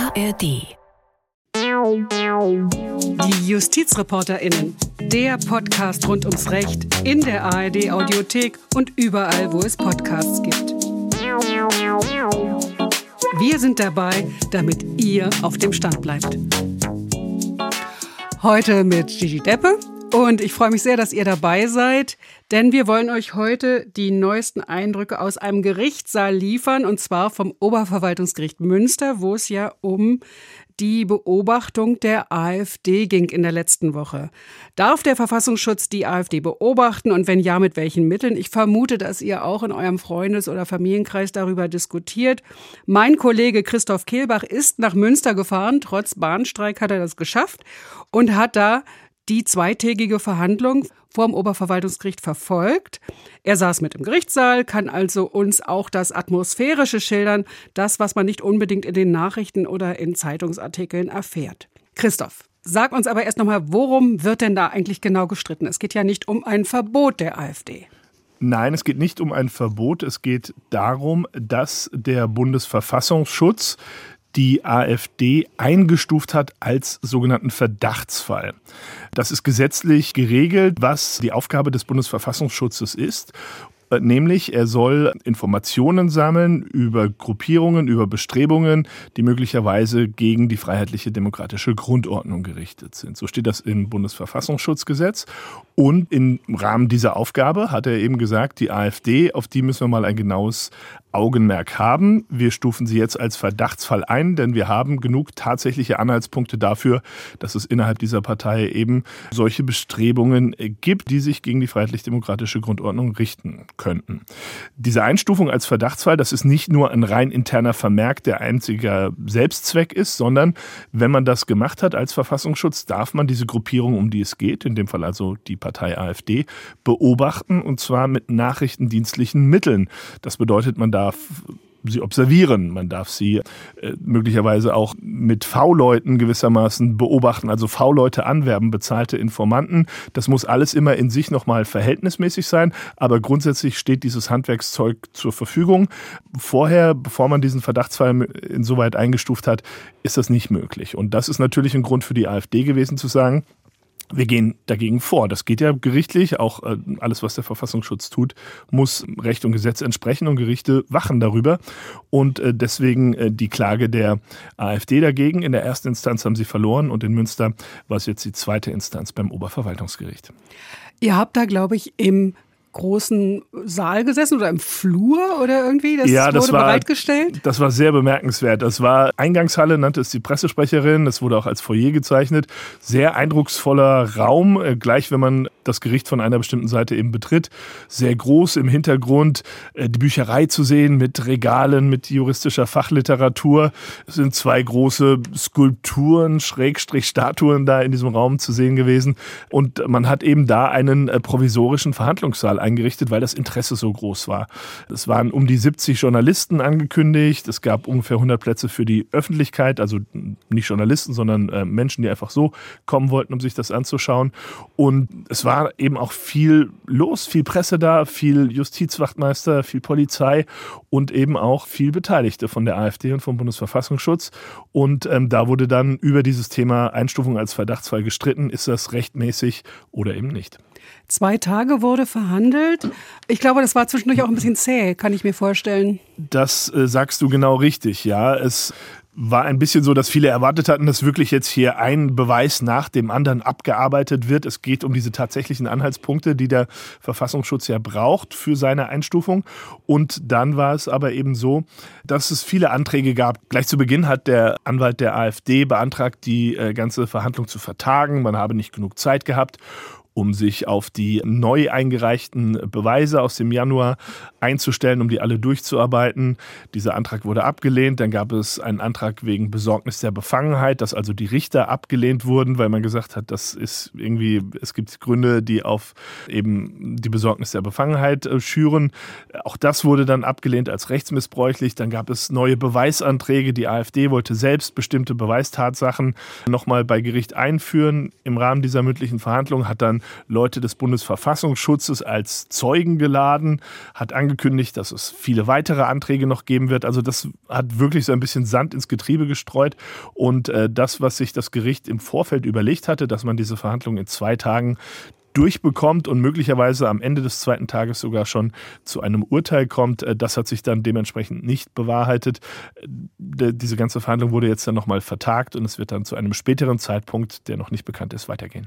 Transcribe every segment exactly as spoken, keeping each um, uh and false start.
A R D. Die JustizreporterInnen. Der Podcast rund ums Recht in der A R D-Audiothek und überall, wo es Podcasts gibt. Wir sind dabei, damit ihr auf dem Stand bleibt. Heute mit Gigi Deppe. Und ich freue mich sehr, dass ihr dabei seid, denn wir wollen euch heute die neuesten Eindrücke aus einem Gerichtssaal liefern, und zwar vom Oberverwaltungsgericht Münster, wo es ja um die Beobachtung der AfD ging in der letzten Woche. Darf der Verfassungsschutz die AfD beobachten und wenn ja, mit welchen Mitteln? Ich vermute, dass ihr auch in eurem Freundes- oder Familienkreis darüber diskutiert. Mein Kollege Christoph Kehlbach ist nach Münster gefahren, trotz Bahnstreik hat er das geschafft und hat da die zweitägige Verhandlung vor dem Oberverwaltungsgericht verfolgt. Er saß mit im Gerichtssaal, kann also uns auch das Atmosphärische schildern, das, was man nicht unbedingt in den Nachrichten oder in Zeitungsartikeln erfährt. Christoph, sag uns aber erst nochmal, worum wird denn da eigentlich genau gestritten? Es geht ja nicht um ein Verbot der AfD. Nein, es geht nicht um ein Verbot. Es geht darum, dass der Bundesverfassungsschutz die AfD eingestuft hat als sogenannten Verdachtsfall. Das ist gesetzlich geregelt, was die Aufgabe des Bundesverfassungsschutzes ist. Nämlich, er soll Informationen sammeln über Gruppierungen, über Bestrebungen, die möglicherweise gegen die freiheitliche demokratische Grundordnung gerichtet sind. So steht das im Bundesverfassungsschutzgesetz. Und im Rahmen dieser Aufgabe hat er eben gesagt, die AfD, auf die müssen wir mal ein genaues Augenmerk haben. Wir stufen sie jetzt als Verdachtsfall ein, denn wir haben genug tatsächliche Anhaltspunkte dafür, dass es innerhalb dieser Partei eben solche Bestrebungen gibt, die sich gegen die freiheitlich-demokratische Grundordnung richten könnten. Diese Einstufung als Verdachtsfall, das ist nicht nur ein rein interner Vermerk, der einziger Selbstzweck ist, sondern wenn man das gemacht hat als Verfassungsschutz, darf man diese Gruppierung, um die es geht, in dem Fall also die Partei AfD, beobachten, und zwar mit nachrichtendienstlichen Mitteln. Das bedeutet, man darf sie observieren, man darf sie äh, möglicherweise auch mit V-Leuten gewissermaßen beobachten, also V-Leute anwerben, bezahlte Informanten. Das muss alles immer in sich nochmal verhältnismäßig sein, aber grundsätzlich steht dieses Handwerkszeug zur Verfügung. Vorher, bevor man diesen Verdachtsfall insoweit eingestuft hat, ist das nicht möglich. Und das ist natürlich ein Grund für die AfD gewesen zu sagen, wir gehen dagegen vor. Das geht ja gerichtlich. Auch äh, alles, was der Verfassungsschutz tut, muss Recht und Gesetz entsprechen, und Gerichte wachen darüber. Und äh, deswegen äh, die Klage der AfD dagegen. In der ersten Instanz haben sie verloren und in Münster war es jetzt die zweite Instanz beim Oberverwaltungsgericht. Ihr habt da, glaube ich, im großen Saal gesessen oder im Flur oder irgendwie? Das ja, wurde das war, bereitgestellt? Das war sehr bemerkenswert. Das war Eingangshalle, nannte es die Pressesprecherin. Das wurde auch als Foyer gezeichnet. Sehr eindrucksvoller Raum, gleich wenn man das Gericht von einer bestimmten Seite eben betritt. Sehr groß im Hintergrund, die Bücherei zu sehen mit Regalen, mit juristischer Fachliteratur. Es sind zwei große Skulpturen, Schrägstrich Statuen da in diesem Raum zu sehen gewesen. Und man hat eben da einen provisorischen Verhandlungssaal eingerichtet, weil das Interesse so groß war. Es waren um die siebzig Journalisten angekündigt. Es gab ungefähr hundert Plätze für die Öffentlichkeit, also nicht Journalisten, sondern äh, Menschen, die einfach so kommen wollten, um sich das anzuschauen. Und es war eben auch viel los, viel Presse da, viel Justizwachtmeister, viel Polizei und eben auch viel Beteiligte von der AfD und vom Bundesverfassungsschutz. Und ähm, da wurde dann über dieses Thema Einstufung als Verdachtsfall gestritten. Ist das rechtmäßig oder eben nicht? Zwei Tage wurde verhandelt. Ich glaube, das war zwischendurch auch ein bisschen zäh, kann ich mir vorstellen. Das äh, sagst du genau richtig, ja. Es war ein bisschen so, dass viele erwartet hatten, dass wirklich jetzt hier ein Beweis nach dem anderen abgearbeitet wird. Es geht um diese tatsächlichen Anhaltspunkte, die der Verfassungsschutz ja braucht für seine Einstufung. Und dann war es aber eben so, dass es viele Anträge gab. Gleich zu Beginn hat der Anwalt der AfD beantragt, die äh, ganze Verhandlung zu vertagen. Man habe nicht genug Zeit gehabt, um sich auf die neu eingereichten Beweise aus dem Januar einzustellen, um die alle durchzuarbeiten. Dieser Antrag wurde abgelehnt. Dann gab es einen Antrag wegen Besorgnis der Befangenheit, dass also die Richter abgelehnt wurden, weil man gesagt hat, das ist irgendwie, es gibt Gründe, die auf eben die Besorgnis der Befangenheit schüren. Auch das wurde dann abgelehnt als rechtsmissbräuchlich. Dann gab es neue Beweisanträge. Die AfD wollte selbst bestimmte Beweistatsachen nochmal bei Gericht einführen. Im Rahmen dieser mündlichen Verhandlung hat dann dann Leute des Bundesverfassungsschutzes als Zeugen geladen, hat angekündigt, dass es viele weitere Anträge noch geben wird. Also das hat wirklich so ein bisschen Sand ins Getriebe gestreut. Und äh, das, was sich das Gericht im Vorfeld überlegt hatte, dass man diese Verhandlungen in zwei Tagen durchbekommt und möglicherweise am Ende des zweiten Tages sogar schon zu einem Urteil kommt. Das hat sich dann dementsprechend nicht bewahrheitet. Diese ganze Verhandlung wurde jetzt dann nochmal vertagt und es wird dann zu einem späteren Zeitpunkt, der noch nicht bekannt ist, weitergehen.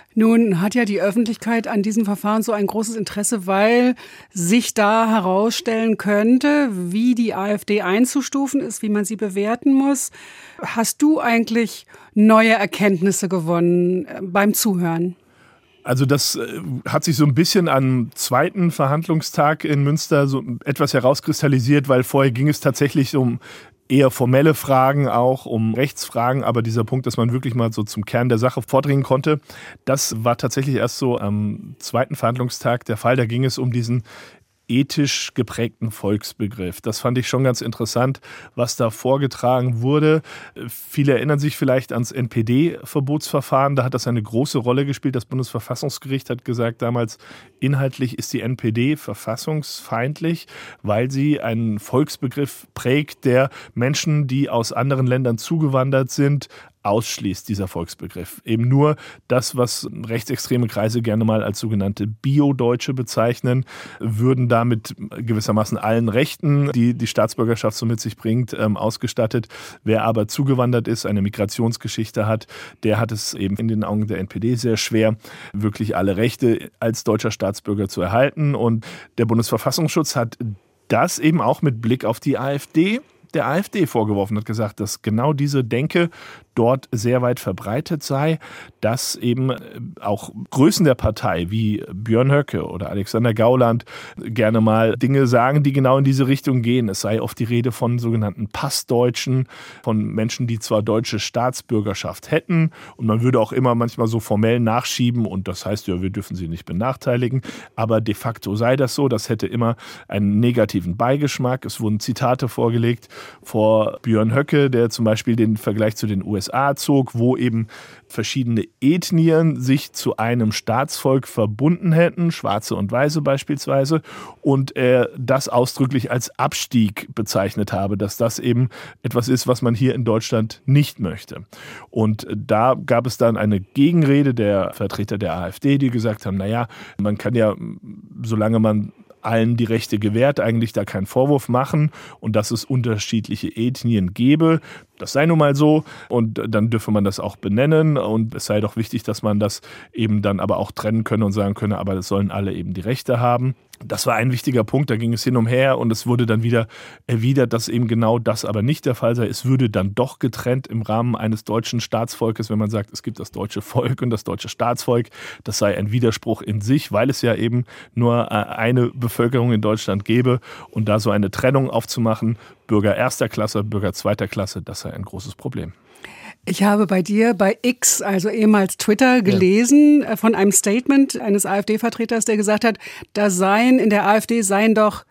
Nun hat ja die Öffentlichkeit an diesem Verfahren so ein großes Interesse, weil sich da herausstellen könnte, wie die AfD einzustufen ist, wie man sie bewerten muss. Hast du eigentlich neue Erkenntnisse gewonnen beim Zuhören? Also das hat sich so ein bisschen am zweiten Verhandlungstag in Münster so etwas herauskristallisiert, weil vorher ging es tatsächlich um eher formelle Fragen, auch um Rechtsfragen, aber dieser Punkt, dass man wirklich mal so zum Kern der Sache vordringen konnte, das war tatsächlich erst so am zweiten Verhandlungstag der Fall. Da ging es um diesen ethisch geprägten Volksbegriff. Das fand ich schon ganz interessant, was da vorgetragen wurde. Viele erinnern sich vielleicht ans N P D-Verbotsverfahren. Da hat das eine große Rolle gespielt. Das Bundesverfassungsgericht hat gesagt damals, inhaltlich ist die N P D verfassungsfeindlich, weil sie einen Volksbegriff prägt, der Menschen, die aus anderen Ländern zugewandert sind, ausschließt, dieser Volksbegriff. Eben nur das, was rechtsextreme Kreise gerne mal als sogenannte Bio-Deutsche bezeichnen, würden damit gewissermaßen allen Rechten, die die Staatsbürgerschaft so mit sich bringt, ähm, ausgestattet. Wer aber zugewandert ist, eine Migrationsgeschichte hat, der hat es eben in den Augen der N P D sehr schwer, wirklich alle Rechte als deutscher Staatsbürger zu erhalten. Und der Bundesverfassungsschutz hat das eben auch mit Blick auf die AfD der AfD vorgeworfen, hat gesagt, dass genau diese Denke dort sehr weit verbreitet sei, dass eben auch Größen der Partei wie Björn Höcke oder Alexander Gauland gerne mal Dinge sagen, die genau in diese Richtung gehen. Es sei oft die Rede von sogenannten Passdeutschen, von Menschen, die zwar deutsche Staatsbürgerschaft hätten und man würde auch immer manchmal so formell nachschieben und das heißt ja, wir dürfen sie nicht benachteiligen, aber de facto sei das so, das hätte immer einen negativen Beigeschmack. Es wurden Zitate vorgelegt vor Björn Höcke, der zum Beispiel den Vergleich zu den U S A zog, wo eben verschiedene Ethnien sich zu einem Staatsvolk verbunden hätten, Schwarze und Weiße beispielsweise, und er das ausdrücklich als Abstieg bezeichnet habe, dass das eben etwas ist, was man hier in Deutschland nicht möchte. Und da gab es dann eine Gegenrede der Vertreter der AfD, die gesagt haben, naja, man kann ja, solange man allen die Rechte gewährt, eigentlich da keinen Vorwurf machen und dass es unterschiedliche Ethnien gebe. Das sei nun mal so und dann dürfe man das auch benennen und es sei doch wichtig, dass man das eben dann aber auch trennen könne und sagen könne, aber es sollen alle eben die Rechte haben. Das war ein wichtiger Punkt, da ging es hin und her und es wurde dann wieder erwidert, dass eben genau das aber nicht der Fall sei. Es würde dann doch getrennt im Rahmen eines deutschen Staatsvolkes, wenn man sagt, es gibt das deutsche Volk und das deutsche Staatsvolk. Das sei ein Widerspruch in sich, weil es ja eben nur eine Bevölkerung in Deutschland gäbe und da so eine Trennung aufzumachen, Bürger erster Klasse, Bürger zweiter Klasse, das sei ein großes Problem. Ich habe bei dir bei X, also ehemals Twitter, gelesen ja. von einem Statement eines AfD-Vertreters, der gesagt hat, da seien in der AfD seien doch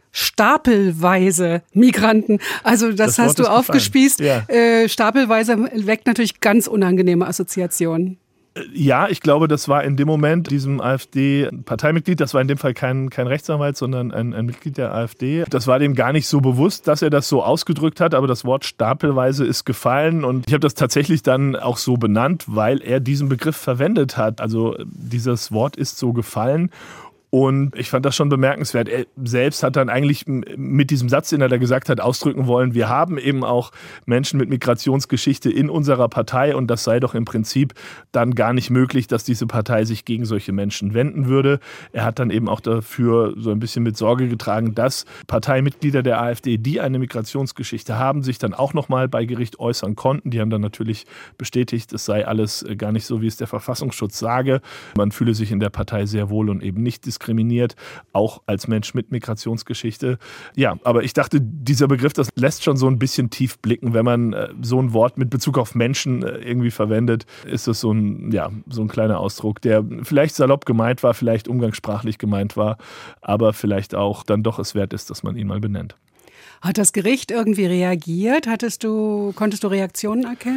stapelweise Migranten. Also das, das hast du aufgespießt. Ja. Äh, stapelweise weckt natürlich ganz unangenehme Assoziationen. Ja, ich glaube, das war in dem Moment diesem AfD-Parteimitglied, das war in dem Fall kein, kein Rechtsanwalt, sondern ein, ein Mitglied der AfD. Das war dem gar nicht so bewusst, dass er das so ausgedrückt hat, aber das Wort stapelweise ist gefallen und ich habe das tatsächlich dann auch so benannt, weil er diesen Begriff verwendet hat. Also dieses Wort ist so gefallen. Und ich fand das schon bemerkenswert. Er selbst hat dann eigentlich mit diesem Satz, den er da gesagt hat, ausdrücken wollen, wir haben eben auch Menschen mit Migrationsgeschichte in unserer Partei und das sei doch im Prinzip dann gar nicht möglich, dass diese Partei sich gegen solche Menschen wenden würde. Er hat dann eben auch dafür so ein bisschen mit Sorge getragen, dass Parteimitglieder der AfD, die eine Migrationsgeschichte haben, sich dann auch nochmal bei Gericht äußern konnten. Die haben dann natürlich bestätigt, es sei alles gar nicht so, wie es der Verfassungsschutz sage. Man fühle sich in der Partei sehr wohl und eben nicht diskriminiert. diskriminiert, auch als Mensch mit Migrationsgeschichte. Ja, aber ich dachte, dieser Begriff, das lässt schon so ein bisschen tief blicken. Wenn man äh, so ein Wort mit Bezug auf Menschen äh, irgendwie verwendet, ist das so ein, ja, so ein kleiner Ausdruck, der vielleicht salopp gemeint war, vielleicht umgangssprachlich gemeint war, aber vielleicht auch dann doch es wert ist, dass man ihn mal benennt. Hat das Gericht irgendwie reagiert? Hattest du, konntest du Reaktionen erkennen?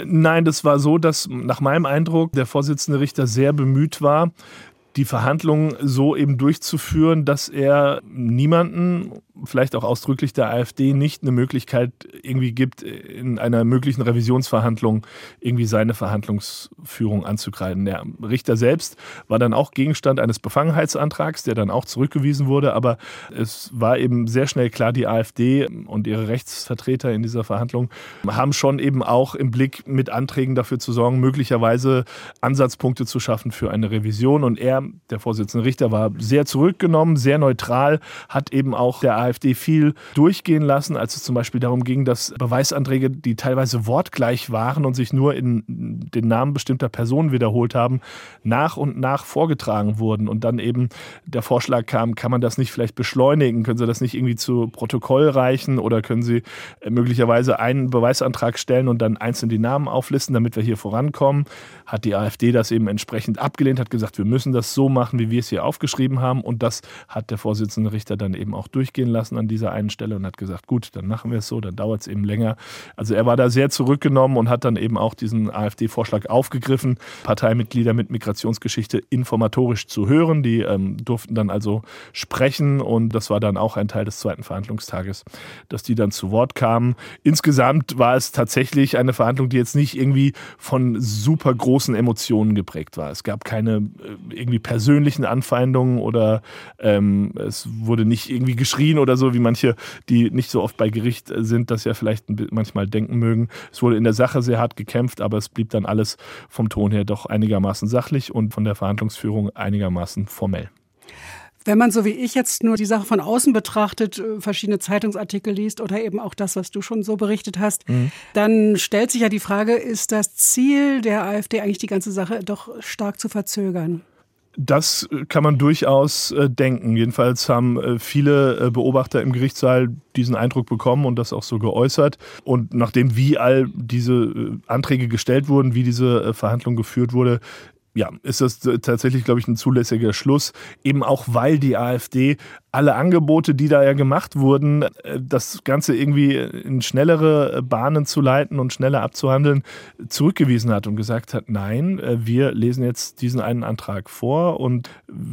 Nein, das war so, dass nach meinem Eindruck der Vorsitzende Richter sehr bemüht war, die Verhandlungen so eben durchzuführen, dass er niemanden, vielleicht auch ausdrücklich der AfD, nicht eine Möglichkeit irgendwie gibt, in einer möglichen Revisionsverhandlung irgendwie seine Verhandlungsführung anzugreifen. Der Richter selbst war dann auch Gegenstand eines Befangenheitsantrags, der dann auch zurückgewiesen wurde, aber es war eben sehr schnell klar, die AfD und ihre Rechtsvertreter in dieser Verhandlung haben schon eben auch im Blick, mit Anträgen dafür zu sorgen, möglicherweise Ansatzpunkte zu schaffen für eine Revision. Und er, der Vorsitzende Richter, war sehr zurückgenommen, sehr neutral, hat eben auch der AfD viel durchgehen lassen, als es zum Beispiel darum ging, dass Beweisanträge, die teilweise wortgleich waren und sich nur in den Namen bestimmter Personen wiederholt haben, nach und nach vorgetragen wurden. Und dann eben der Vorschlag kam, kann man das nicht vielleicht beschleunigen? Können Sie das nicht irgendwie zu Protokoll reichen oder können Sie möglicherweise einen Beweisantrag stellen und dann einzeln die Namen auflisten, damit wir hier vorankommen? Hat die AfD das eben entsprechend abgelehnt, hat gesagt, wir müssen das so machen, wie wir es hier aufgeschrieben haben. Und das hat der Vorsitzende Richter dann eben auch durchgehen lassen an dieser einen Stelle und hat gesagt, gut, dann machen wir es so, dann dauert es eben länger. Also er war da sehr zurückgenommen und hat dann eben auch diesen AfD-Vorschlag aufgegriffen, Parteimitglieder mit Migrationsgeschichte informatorisch zu hören. Die ähm, durften dann also sprechen und das war dann auch ein Teil des zweiten Verhandlungstages, dass die dann zu Wort kamen. Insgesamt war es tatsächlich eine Verhandlung, die jetzt nicht irgendwie von super großen Emotionen geprägt war. Es gab keine äh, irgendwie persönlichen Anfeindungen oder ähm, es wurde nicht irgendwie geschrien oder so, wie manche, die nicht so oft bei Gericht sind, das ja vielleicht manchmal denken mögen. Es wurde in der Sache sehr hart gekämpft, aber es blieb dann alles vom Ton her doch einigermaßen sachlich und von der Verhandlungsführung einigermaßen formell. Wenn man so wie ich jetzt nur die Sache von außen betrachtet, verschiedene Zeitungsartikel liest oder eben auch das, was du schon so berichtet hast, mhm. dann stellt sich ja die Frage, ist das Ziel der AfD eigentlich die ganze Sache doch stark zu verzögern? Das kann man durchaus denken. Jedenfalls haben viele Beobachter im Gerichtssaal diesen Eindruck bekommen und das auch so geäußert. Und nachdem wie all diese Anträge gestellt wurden, wie diese Verhandlung geführt wurde, ja, ist das tatsächlich, glaube ich, ein zulässiger Schluss. Eben auch, weil die AfD alle Angebote, die da ja gemacht wurden, das Ganze irgendwie in schnellere Bahnen zu leiten und schneller abzuhandeln, zurückgewiesen hat und gesagt hat, nein, wir lesen jetzt diesen einen Antrag vor und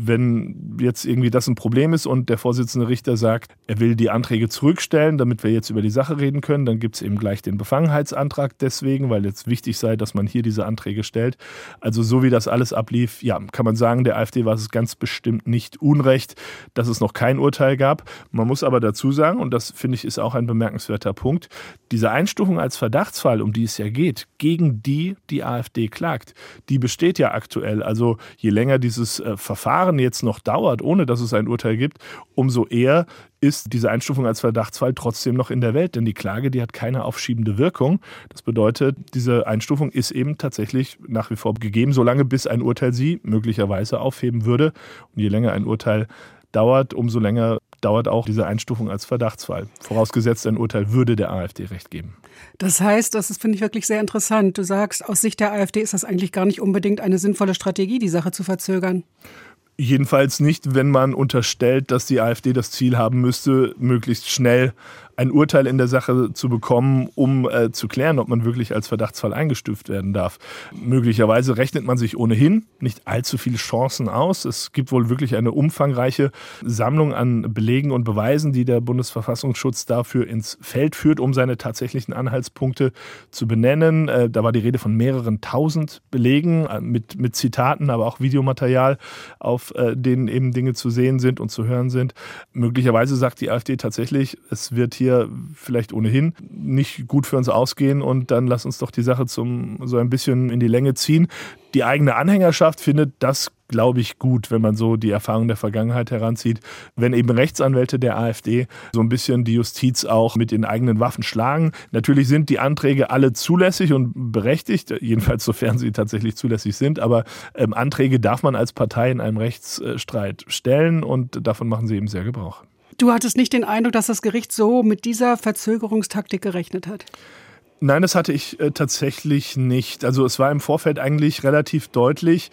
wenn jetzt irgendwie das ein Problem ist und der Vorsitzende Richter sagt, er will die Anträge zurückstellen, damit wir jetzt über die Sache reden können, dann gibt es eben gleich den Befangenheitsantrag deswegen, weil jetzt wichtig sei, dass man hier diese Anträge stellt. Also so wie das alles ablief, ja, kann man sagen, der AfD war es ganz bestimmt nicht unrecht, dass es noch kein Urteil gab. Man muss aber dazu sagen, und das finde ich ist auch ein bemerkenswerter Punkt, diese Einstufung als Verdachtsfall, um die es ja geht, gegen die die AfD klagt, die besteht ja aktuell. Also je länger dieses äh, Verfahren jetzt noch dauert, ohne dass es ein Urteil gibt, umso eher ist diese Einstufung als Verdachtsfall trotzdem noch in der Welt. Denn die Klage, die hat keine aufschiebende Wirkung. Das bedeutet, diese Einstufung ist eben tatsächlich nach wie vor gegeben, solange bis ein Urteil sie möglicherweise aufheben würde. Und je länger ein Urteil dauert, umso länger dauert auch diese Einstufung als Verdachtsfall. Vorausgesetzt, ein Urteil würde der AfD recht geben. Das heißt, das finde ich wirklich sehr interessant. Du sagst, aus Sicht der AfD ist das eigentlich gar nicht unbedingt eine sinnvolle Strategie, die Sache zu verzögern. Jedenfalls nicht, wenn man unterstellt, dass die AfD das Ziel haben müsste, möglichst schnell ein Urteil in der Sache zu bekommen, um äh, zu klären, ob man wirklich als Verdachtsfall eingestuft werden darf. Möglicherweise rechnet man sich ohnehin nicht allzu viele Chancen aus. Es gibt wohl wirklich eine umfangreiche Sammlung an Belegen und Beweisen, die der Bundesverfassungsschutz dafür ins Feld führt, um seine tatsächlichen Anhaltspunkte zu benennen. Äh, da war die Rede von mehreren tausend Belegen äh, mit, mit Zitaten, aber auch Videomaterial, auf äh, denen eben Dinge zu sehen sind und zu hören sind. Möglicherweise sagt die AfD tatsächlich, es wird hier vielleicht ohnehin nicht gut für uns ausgehen und dann lass uns doch die Sache zum so ein bisschen in die Länge ziehen. Die eigene Anhängerschaft findet das, glaube ich, gut, wenn man so die Erfahrung der Vergangenheit heranzieht, wenn eben Rechtsanwälte der AfD so ein bisschen die Justiz auch mit den eigenen Waffen schlagen. Natürlich sind die Anträge alle zulässig und berechtigt, jedenfalls sofern sie tatsächlich zulässig sind, aber ähm, Anträge darf man als Partei in einem Rechtsstreit stellen und davon machen sie eben sehr Gebrauch. Du hattest nicht den Eindruck, dass das Gericht so mit dieser Verzögerungstaktik gerechnet hat? Nein, das hatte ich äh, tatsächlich nicht. Also es war im Vorfeld eigentlich relativ deutlich,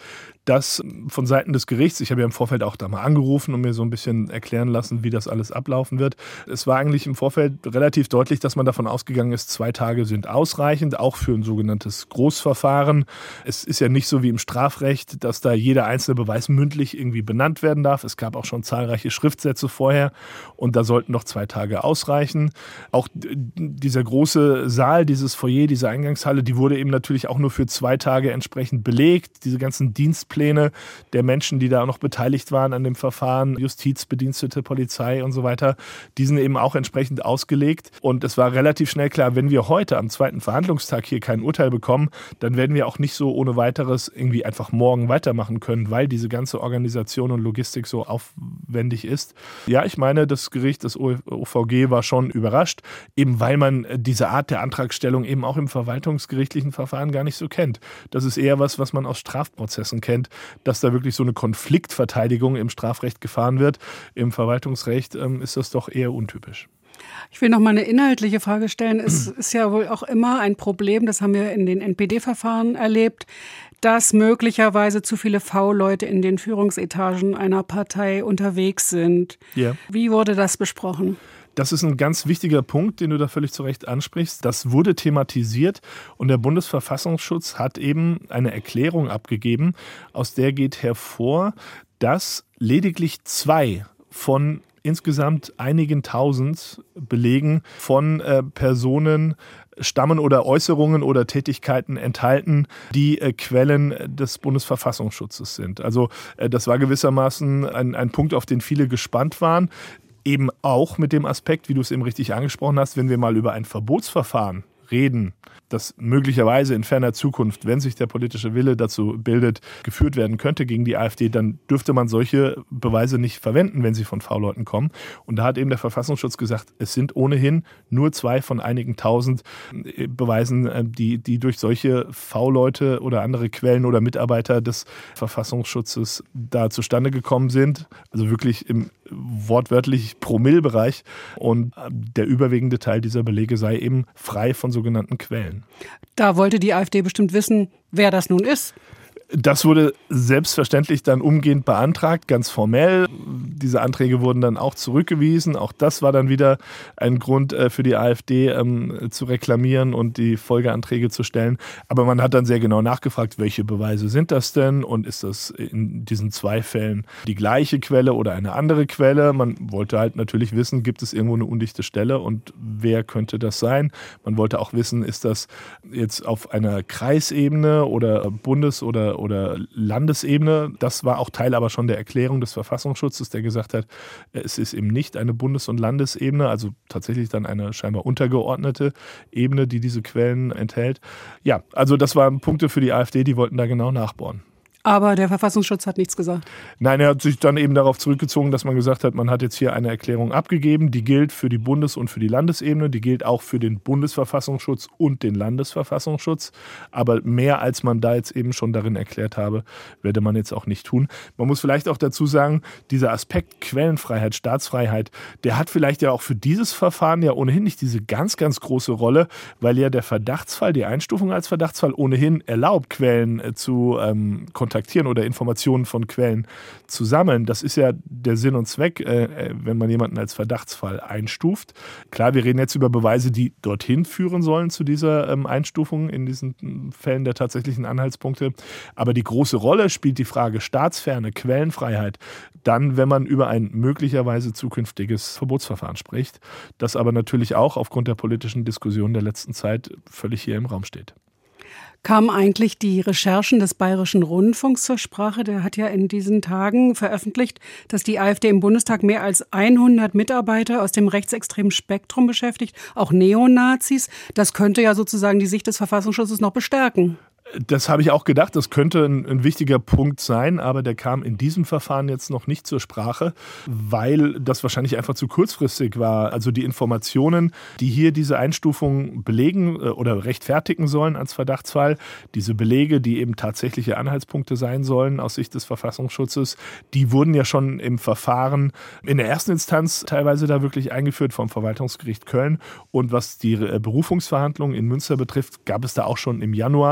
dass von Seiten des Gerichts, ich habe ja im Vorfeld auch da mal angerufen und mir so ein bisschen erklären lassen, wie das alles ablaufen wird. Es war eigentlich im Vorfeld relativ deutlich, dass man davon ausgegangen ist, zwei Tage sind ausreichend, auch für ein sogenanntes Großverfahren. Es ist ja nicht so wie im Strafrecht, dass da jeder einzelne Beweis mündlich irgendwie benannt werden darf. Es gab auch schon zahlreiche Schriftsätze vorher und da sollten noch zwei Tage ausreichen. Auch dieser große Saal, dieses Foyer, diese Eingangshalle, die wurde eben natürlich auch nur für zwei Tage entsprechend belegt. Diese ganzen Dienstpläne der Menschen, die da auch noch beteiligt waren an dem Verfahren, Justizbedienstete, Polizei und so weiter, die sind eben auch entsprechend ausgelegt. Und es war relativ schnell klar, wenn wir heute am zweiten Verhandlungstag hier kein Urteil bekommen, dann werden wir auch nicht so ohne weiteres irgendwie einfach morgen weitermachen können, weil diese ganze Organisation und Logistik so aufwendig ist. Ja, ich meine, das Gericht, das O V G war schon überrascht, eben weil man diese Art der Antragstellung eben auch im verwaltungsgerichtlichen Verfahren gar nicht so kennt. Das ist eher was, was man aus Strafprozessen kennt, dass da wirklich so eine Konfliktverteidigung im Strafrecht gefahren wird. Im Verwaltungsrecht ähm, ist das doch eher untypisch. Ich will noch mal eine inhaltliche Frage stellen. Es ist ja wohl auch immer ein Problem, das haben wir in den N P D-Verfahren erlebt, dass möglicherweise zu viele V-Leute in den Führungsetagen einer Partei unterwegs sind. Ja. Wie wurde das besprochen? Das ist ein ganz wichtiger Punkt, den du da völlig zu Recht ansprichst. Das wurde thematisiert und der Bundesverfassungsschutz hat eben eine Erklärung abgegeben, aus der geht hervor, dass lediglich zwei von insgesamt einigen tausend Belegen von äh, Personen stammen oder Äußerungen oder Tätigkeiten enthalten, die äh, Quellen des Bundesverfassungsschutzes sind. Also äh, das war gewissermaßen ein, ein Punkt, auf den viele gespannt waren. Eben auch mit dem Aspekt, wie du es eben richtig angesprochen hast, wenn wir mal über ein Verbotsverfahren reden, das möglicherweise in ferner Zukunft, wenn sich der politische Wille dazu bildet, geführt werden könnte gegen die AfD, dann dürfte man solche Beweise nicht verwenden, wenn sie von V-Leuten kommen. Und da hat eben der Verfassungsschutz gesagt, es sind ohnehin nur zwei von einigen tausend Beweisen, die, die durch solche V-Leute oder andere Quellen oder Mitarbeiter des Verfassungsschutzes da zustande gekommen sind. Also wirklich im wortwörtlich Promillebereich. Und der überwiegende Teil dieser Belege sei eben frei von sogenannten Quellen. Da wollte die AfD bestimmt wissen, wer das nun ist. Das wurde selbstverständlich dann umgehend beantragt, ganz formell. Diese Anträge wurden dann auch zurückgewiesen. Auch das war dann wieder ein Grund für die AfD ähm, zu reklamieren und die Folgeanträge zu stellen. Aber man hat dann sehr genau nachgefragt, welche Beweise sind das denn und ist das in diesen zwei Fällen die gleiche Quelle oder eine andere Quelle? Man wollte halt natürlich wissen, gibt es irgendwo eine undichte Stelle und wer könnte das sein? Man wollte auch wissen, ist das jetzt auf einer Kreisebene oder Bundes- oder oder Landesebene. Das war auch Teil aber schon der Erklärung des Verfassungsschutzes, der gesagt hat, es ist eben nicht eine Bundes- und Landesebene, also tatsächlich dann eine scheinbar untergeordnete Ebene, die diese Quellen enthält. Ja, also das waren Punkte für die AfD, die wollten da genau nachbohren. Aber der Verfassungsschutz hat nichts gesagt. Nein, er hat sich dann eben darauf zurückgezogen, dass man gesagt hat, man hat jetzt hier eine Erklärung abgegeben, die gilt für die Bundes- und für die Landesebene, die gilt auch für den Bundesverfassungsschutz und den Landesverfassungsschutz. Aber mehr als man da jetzt eben schon darin erklärt habe, werde man jetzt auch nicht tun. Man muss vielleicht auch dazu sagen, dieser Aspekt Quellenfreiheit, Staatsfreiheit, der hat vielleicht ja auch für dieses Verfahren ja ohnehin nicht diese ganz, ganz große Rolle, weil ja der Verdachtsfall, die Einstufung als Verdachtsfall ohnehin erlaubt, Quellen äh, zu ähm, kontaktieren oder Informationen von Quellen zu sammeln. Das ist ja der Sinn und Zweck, äh, wenn man jemanden als Verdachtsfall einstuft. Klar, wir reden jetzt über Beweise, die dorthin führen sollen zu dieser ähm, Einstufung in diesen Fällen der tatsächlichen Anhaltspunkte. Aber die große Rolle spielt die Frage Staatsferne, Quellenfreiheit, dann, wenn man über ein möglicherweise zukünftiges Verbotsverfahren spricht, das aber natürlich auch aufgrund der politischen Diskussion der letzten Zeit völlig hier im Raum steht. Kamen eigentlich die Recherchen des Bayerischen Rundfunks zur Sprache? Der hat ja in diesen Tagen veröffentlicht, dass die AfD im Bundestag mehr als hundert Mitarbeiter aus dem rechtsextremen Spektrum beschäftigt, auch Neonazis. Das könnte ja sozusagen die Sicht des Verfassungsschutzes noch bestärken. Das habe ich auch gedacht, das könnte ein, ein wichtiger Punkt sein, aber der kam in diesem Verfahren jetzt noch nicht zur Sprache, weil das wahrscheinlich einfach zu kurzfristig war. Also die Informationen, die hier diese Einstufung belegen oder rechtfertigen sollen als Verdachtsfall, diese Belege, die eben tatsächliche Anhaltspunkte sein sollen aus Sicht des Verfassungsschutzes, die wurden ja schon im Verfahren in der ersten Instanz teilweise da wirklich eingeführt vom Verwaltungsgericht Köln. Und was die Berufungsverhandlungen in Münster betrifft, gab es da auch schon im Januar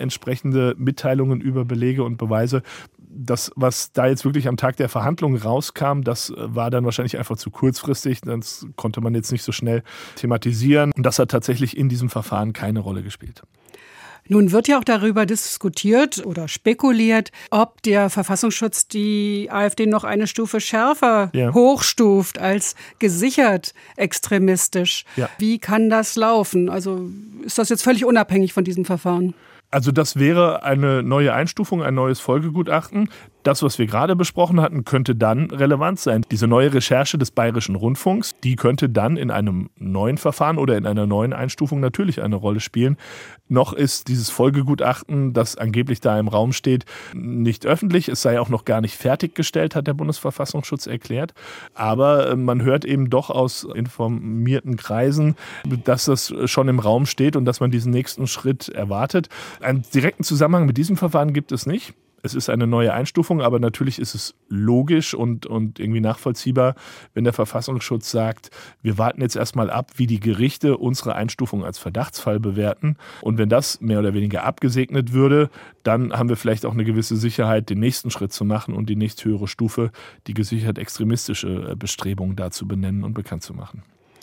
entsprechende Mitteilungen über Belege und Beweise. Das, was da jetzt wirklich am Tag der Verhandlungen rauskam, das war dann wahrscheinlich einfach zu kurzfristig. Das konnte man jetzt nicht so schnell thematisieren. Und das hat tatsächlich in diesem Verfahren keine Rolle gespielt. Nun wird ja auch darüber diskutiert oder spekuliert, ob der Verfassungsschutz die AfD noch eine Stufe schärfer ja. hochstuft als gesichert extremistisch. Ja. Wie kann das laufen? Also ist das jetzt völlig unabhängig von diesem Verfahren? Also das wäre eine neue Einstufung, ein neues Folgegutachten. Das, was wir gerade besprochen hatten, könnte dann relevant sein. Diese neue Recherche des Bayerischen Rundfunks, die könnte dann in einem neuen Verfahren oder in einer neuen Einstufung natürlich eine Rolle spielen. Noch ist dieses Folgegutachten, das angeblich da im Raum steht, nicht öffentlich. Es sei auch noch gar nicht fertiggestellt, hat der Bundesverfassungsschutz erklärt. Aber man hört eben doch aus informierten Kreisen, dass das schon im Raum steht und dass man diesen nächsten Schritt erwartet. Einen direkten Zusammenhang mit diesem Verfahren gibt es nicht. Es ist eine neue Einstufung, aber natürlich ist es logisch und, und irgendwie nachvollziehbar, wenn der Verfassungsschutz sagt, wir warten jetzt erstmal ab, wie die Gerichte unsere Einstufung als Verdachtsfall bewerten. Und wenn das mehr oder weniger abgesegnet würde, dann haben wir vielleicht auch eine gewisse Sicherheit, den nächsten Schritt zu machen und die nächsthöhere Stufe, die gesichert extremistische Bestrebungen da zu benennen und bekannt zu machen.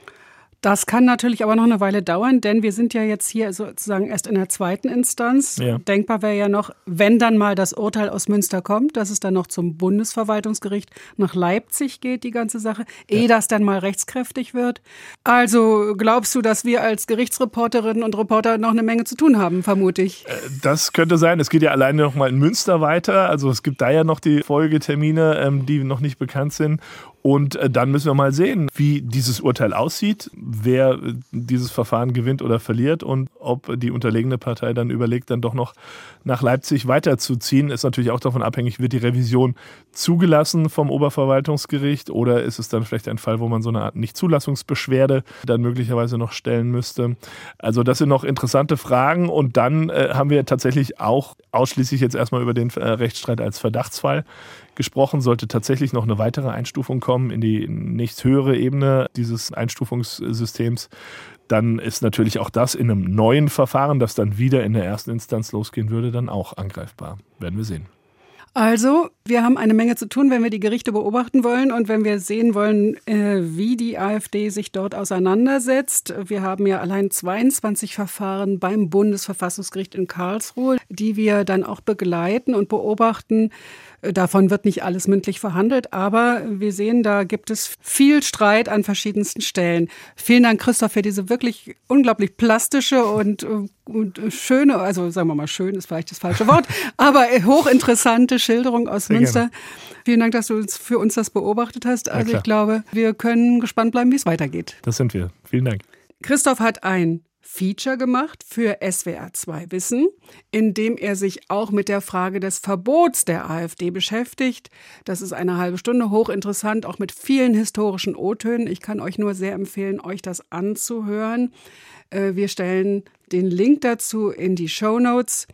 Das kann natürlich aber noch eine Weile dauern, denn wir sind ja jetzt hier sozusagen erst in der zweiten Instanz. Ja. Denkbar wäre ja noch, wenn dann mal das Urteil aus Münster kommt, dass es dann noch zum Bundesverwaltungsgericht nach Leipzig geht, die ganze Sache, ja. ehe das dann mal rechtskräftig wird. Also glaubst du, dass wir als Gerichtsreporterinnen und Reporter noch eine Menge zu tun haben, vermute ich? Das könnte sein. Es geht ja alleine noch mal in Münster weiter. Also es gibt da ja noch die Folgetermine, die noch nicht bekannt sind. Und dann müssen wir mal sehen, wie dieses Urteil aussieht, wer dieses Verfahren gewinnt oder verliert und ob die unterlegene Partei dann überlegt, dann doch noch nach Leipzig weiterzuziehen. Ist natürlich auch davon abhängig, wird die Revision zugelassen vom Oberverwaltungsgericht oder ist es dann vielleicht ein Fall, wo man so eine Art Nichtzulassungsbeschwerde dann möglicherweise noch stellen müsste. Also das sind noch interessante Fragen und dann äh, haben wir tatsächlich auch ausschließlich jetzt erstmal über den äh, Rechtsstreit als Verdachtsfall gesprochen. Sollte tatsächlich noch eine weitere Einstufung kommen in die nächsthöhere Ebene dieses Einstufungssystems, dann ist natürlich auch das in einem neuen Verfahren, das dann wieder in der ersten Instanz losgehen würde, dann auch angreifbar. Werden wir sehen. Also, wir haben eine Menge zu tun, wenn wir die Gerichte beobachten wollen und wenn wir sehen wollen, wie die AfD sich dort auseinandersetzt. Wir haben ja allein zweiundzwanzig Verfahren beim Bundesverfassungsgericht in Karlsruhe, die wir dann auch begleiten und beobachten. Davon wird nicht alles mündlich verhandelt, aber wir sehen, da gibt es viel Streit an verschiedensten Stellen. Vielen Dank, Christoph, für diese wirklich unglaublich plastische und, und schöne, also sagen wir mal schön ist vielleicht das falsche Wort, aber hochinteressante Schilderung aus Sehr Münster. Gerne. Vielen Dank, dass du für uns das beobachtet hast. Also ich glaube, wir können gespannt bleiben, wie es weitergeht. Das sind wir. Vielen Dank. Christoph hat ein Feature gemacht für S W R zwei Wissen, in dem er sich auch mit der Frage des Verbots der AfD beschäftigt. Das ist eine halbe Stunde, hochinteressant, auch mit vielen historischen O-Tönen. Ich kann euch nur sehr empfehlen, euch das anzuhören. Wir stellen den Link dazu in die Shownotes.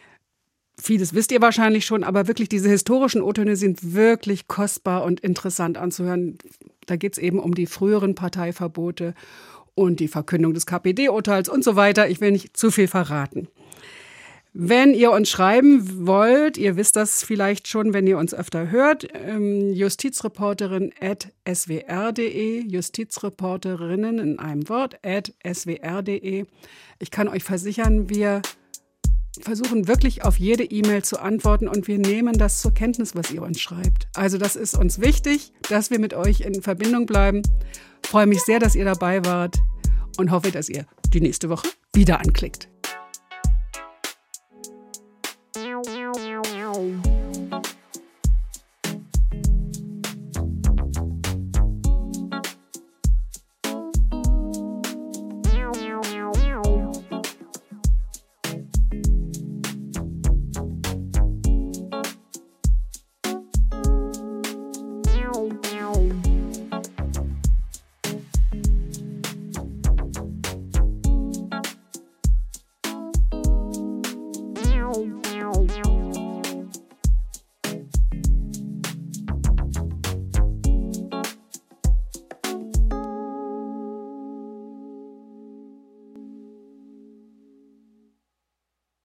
Vieles wisst ihr wahrscheinlich schon, aber wirklich diese historischen O-Töne sind wirklich kostbar und interessant anzuhören. Da geht es eben um die früheren Parteiverbote und die Verkündung des K P D-Urteils und so weiter. Ich will nicht zu viel verraten. Wenn ihr uns schreiben wollt, ihr wisst das vielleicht schon, wenn ihr uns öfter hört, justizreporterin at s w r punkt d e, Justizreporterinnen in einem Wort at s w r punkt d e. Ich kann euch versichern, wir versuchen wirklich auf jede E-Mail zu antworten und wir nehmen das zur Kenntnis, was ihr uns schreibt. Also das ist uns wichtig, dass wir mit euch in Verbindung bleiben. Ich freue mich sehr, dass ihr dabei wart und hoffe, dass ihr die nächste Woche wieder anklickt.